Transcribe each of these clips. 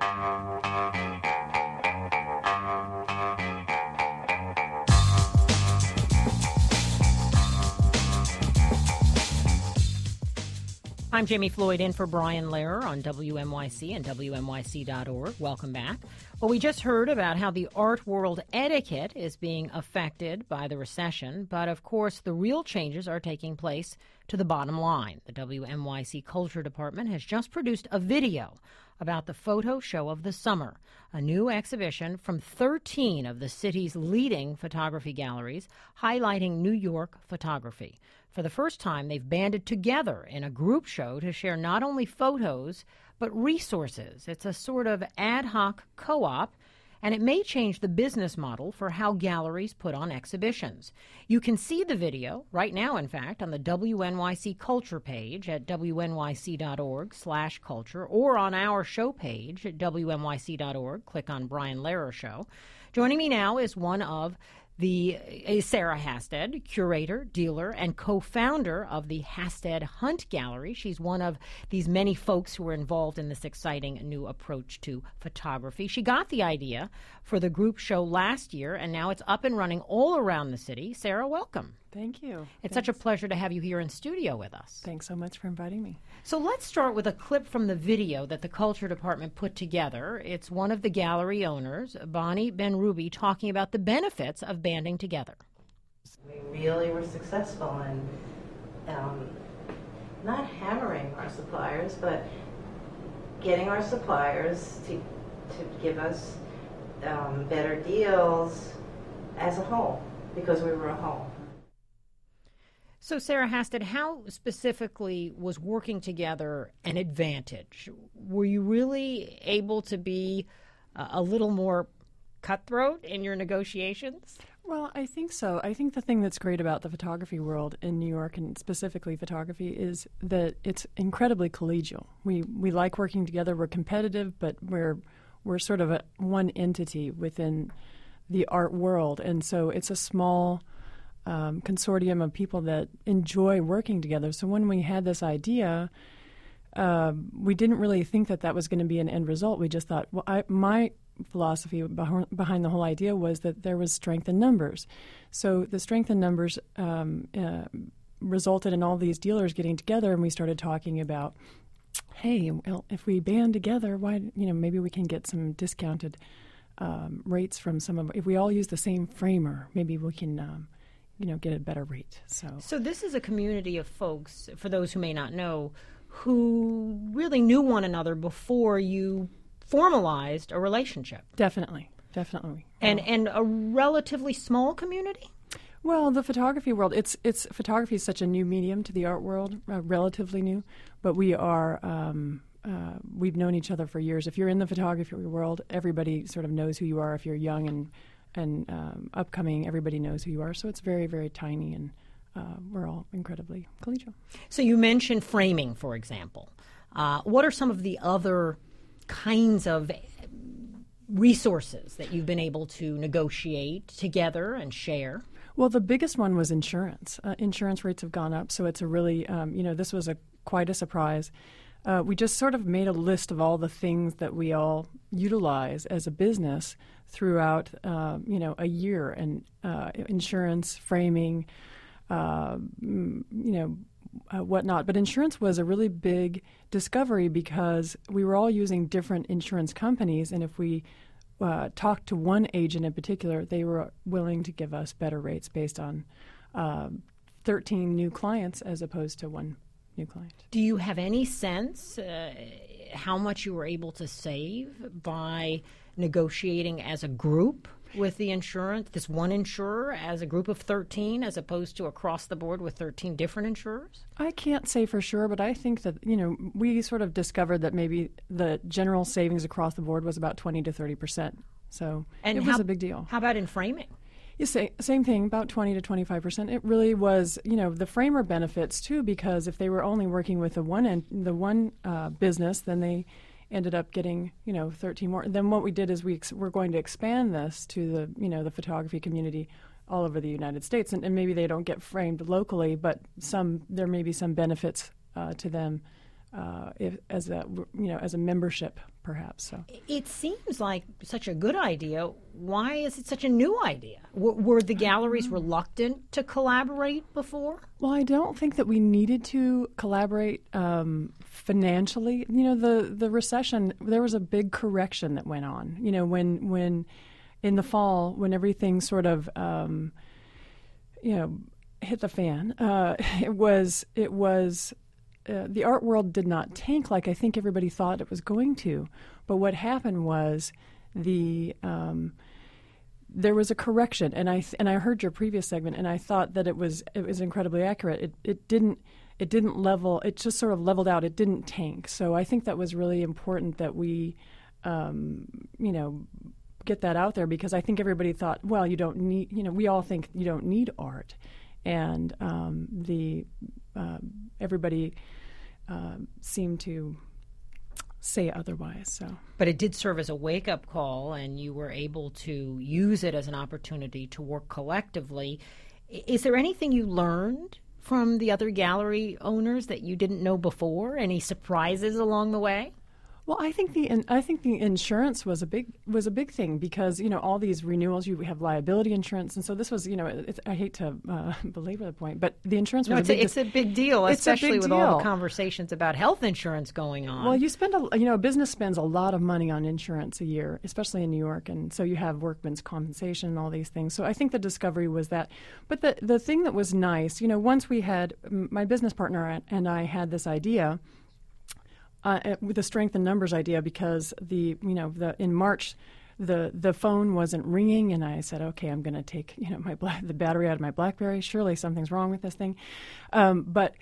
I'm Jamie Floyd in for Brian Lehrer on WNYC and WNYC.org. Welcome back. Well, we just heard about how the art world etiquette is being affected by the recession, but of course the real changes are taking place to the bottom line. The WNYC Culture Department has just produced a video about the photo show of the summer, a new exhibition from 13 of the city's leading photography galleries highlighting New York photography. For the first time, they've banded together in a group show to share not only photos, but resources. It's a sort of ad hoc co-op, and it may change the business model for how galleries put on exhibitions. You can see the video right now, in fact, on the WNYC Culture page at wnyc.org/culture or on our show page at wnyc.org. Click on Brian Lehrer Show. Joining me now is Sarah Hasted, curator, dealer, and co-founder of the Hasted Hunt Gallery. She's one of these many folks who are involved in this exciting new approach to photography. She got the idea for the group show last year, and now it's up and running all around the city. Sarah, welcome. Thank you. It's such a pleasure to have you here in studio with us. Thanks so much for inviting me. So let's start with a clip from the video that the Culture Department put together. It's one of the gallery owners, Bonnie Benrubi, talking about the benefits of banding together. We really were successful in not hammering our suppliers, but getting our suppliers to give us better deals as a whole, because we were a whole. So, Sarah Hasted, how specifically was working together an advantage? Were you really able to be a little more cutthroat in your negotiations? Well, I think so. I think the thing that's great about the photography world in New York, and specifically photography, is that it's incredibly collegial. We like working together. We're competitive, but we're sort of one entity within the art world, and so it's a small consortium of people that enjoy working together. So when we had this idea, we didn't really think that was going to be an end result. We just thought, my philosophy behind the whole idea was that there was strength in numbers. So the strength in numbers resulted in all these dealers getting together, and we started talking about, hey, well, if we band together, maybe we can get some discounted rates from if we all use the same framer, maybe we can get a better rate. So this is a community of folks, for those who may not know, who really knew one another before you formalized a relationship. Definitely. And a relatively small community? Well, the photography world, photography is such a new medium to the art world, relatively new, but we are, we've known each other for years. If you're in the photography world, everybody sort of knows who you are. If you're young and upcoming, everybody knows who you are. So it's very, very tiny, and we're all incredibly collegial. So you mentioned framing, for example. What are some of the other kinds of resources that you've been able to negotiate together and share? Well, the biggest one was insurance. Insurance rates have gone up, so it's a really, this was quite a surprise. We just sort of made a list of all the things that we all utilize as a business throughout, a year, and insurance, framing, whatnot. But insurance was a really big discovery because we were all using different insurance companies, and if we talked to one agent in particular, they were willing to give us better rates based on 13 new clients as opposed to one new client. Do you have any sense how much you were able to save by negotiating as a group with the insurance, this one insurer, as a group of 13, as opposed to across the board with 13 different insurers? I can't say for sure, but I think that, we sort of discovered that maybe the general savings across the board was about 20 to 30%. So it was a big deal. How about in framing? You say same thing, about 20 to 25%. It really was, the framer benefits too, because if they were only working with the one business, then they ended up getting 13 more. Then what we did is we're going to expand this to the photography community all over the United States, and maybe they don't get framed locally, but there may be some benefits to them as a membership, perhaps. So it seems like such a good idea. Why is it such a new idea? Were the galleries reluctant to collaborate before? Well, I don't think that we needed to collaborate financially. The recession, there was a big correction that went on. When in the fall, when everything sort of hit the fan, it was. The art world did not tank like I think everybody thought it was going to. But what happened was there was a correction, and I heard your previous segment, and I thought that it was incredibly accurate. It didn't level. It just sort of leveled out. It didn't tank. So I think that was really important that we, get that out there, because I think everybody thought, well, you don't need. We all think you don't need art, and everybody seemed to say otherwise. So, but it did serve as a wake-up call, and you were able to use it as an opportunity to work collectively. Is there anything you learned from the other gallery owners that you didn't know before? Any surprises along the way? Well, I think the insurance was a big thing, because all these renewals, you have liability insurance, and so this was I hate to belabor the point, but the insurance was it's a big deal, especially with all the conversations about health insurance going on. Well, you spend a business spends a lot of money on insurance a year, especially in New York, and so you have workman's compensation and all these things. So I think the discovery was that. But the thing that was nice, once we had my business partner and I had this idea. With the strength in numbers idea, because in March the phone wasn't ringing, and I said, okay, I'm going to take the battery out of my BlackBerry. Surely something's wrong with this thing. But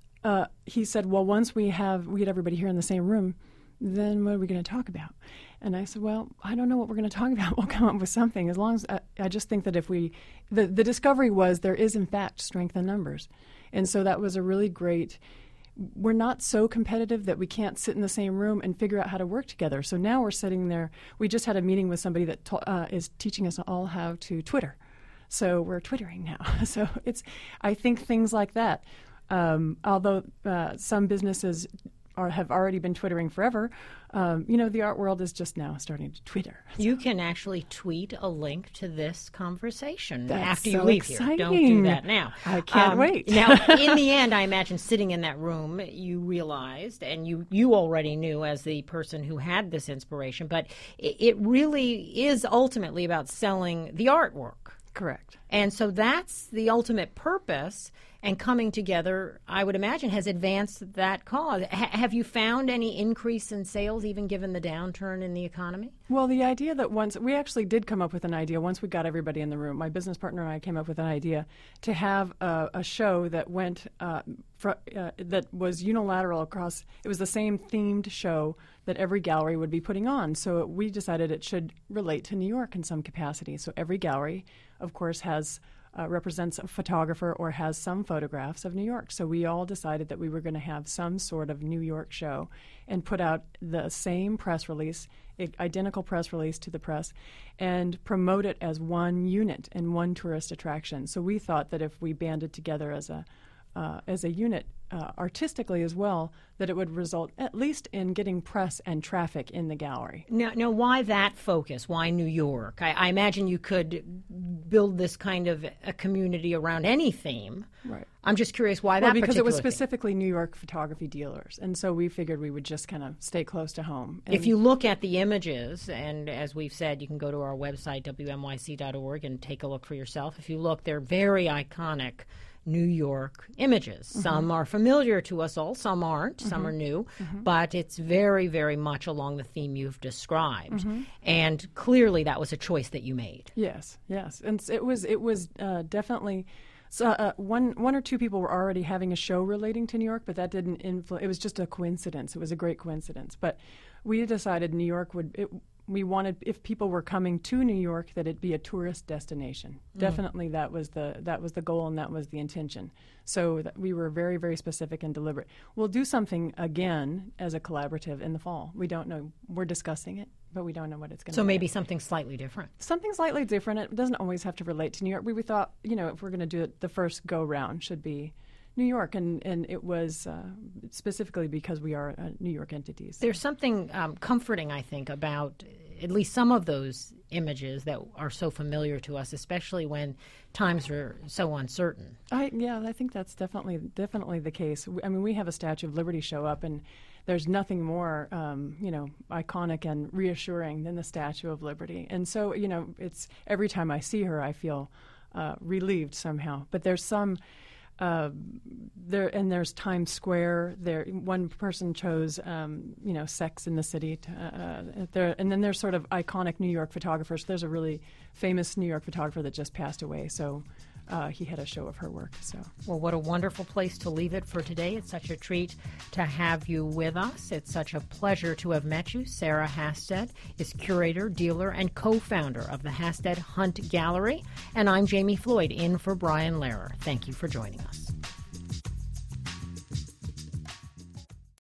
he said, well, once we get everybody here in the same room, then what are we going to talk about? And I said, well, I don't know what we're going to talk about. We'll come up with something. As long as I just think that if the discovery was there is in fact strength in numbers, and so that was a really great. We're not so competitive that we can't sit in the same room and figure out how to work together. So now we're sitting there. We just had a meeting with somebody that is teaching us all how to Twitter. So we're Twittering now. So I think things like that. Although some businesses have already been Twittering forever, the art world is just now starting to Twitter. You can actually tweet a link to this conversation That's after you so leave exciting. here. Don't do that now. I can't wait. Now, in the end, I imagine sitting in that room, you realized, and you already knew as the person who had this inspiration, but it really is ultimately about selling the artwork. Correct. And so that's the ultimate purpose, and coming together, I would imagine, has advanced that cause. Have you found any increase in sales, even given the downturn in the economy? Well, the idea that we actually did come up with an idea once we got everybody in the room. My business partner and I came up with an idea to have a show that went that was unilateral across. It was the same themed show that every gallery would be putting on. So we decided it should relate to New York in some capacity. So every gallery, of course, represents a photographer or has some photographs of New York. So we all decided that we were going to have some sort of New York show and put out the same press release, identical press release to the press, and promote it as one unit and one tourist attraction. So we thought that if we banded together as a unit artistically as well, that it would result at least in getting press and traffic in the gallery. Now, why that focus? Why New York? I imagine you could build this kind of a community around any theme. Right. I'm just curious why that particular because it was theme? specifically New York photography dealers, and so we figured we would just kind of stay close to home. And if you look at the images, and as we've said, you can go to our website, WMYC.org, and take a look for yourself. If you look, they're very iconic New York images. Mm-hmm. Some are familiar to us all, some aren't, mm-hmm. some are new, mm-hmm. but it's very, very much along the theme you've described. Mm-hmm. And clearly that was a choice that you made. Yes. And it was definitely... So one or two people were already having a show relating to New York, but that didn't influence. It was just a coincidence. It was a great coincidence. But we decided New York we wanted, if people were coming to New York, that it be a tourist destination. Definitely that was the goal, and that was the intention. So we were very, very specific and deliberate. We'll do something again as a collaborative in the fall. We don't know. We're discussing it, but we don't know what it's going to be. So maybe something slightly different. Something slightly different. It doesn't always have to relate to New York. We thought, if we're going to do it, the first go-round should be New York, and it was specifically because we are New York entities. There's something comforting, I think, about at least some of those images that are so familiar to us, especially when times are so uncertain. I think that's definitely the case. I mean, we have a Statue of Liberty show up, and there's nothing more, iconic and reassuring than the Statue of Liberty. And so, it's every time I see her, I feel relieved somehow. But there's some. There's Times Square. There, one person chose, Sex in the City. And then there's sort of iconic New York photographers. There's a really famous New York photographer that just passed away. So he had a show of her work. So, well, what a wonderful place to leave it for today. It's such a treat to have you with us. It's such a pleasure to have met you. Sarah Hasted is curator, dealer, and co-founder of the Hasted Hunt Gallery. And I'm Jamie Floyd, in for Brian Lehrer. Thank you for joining us.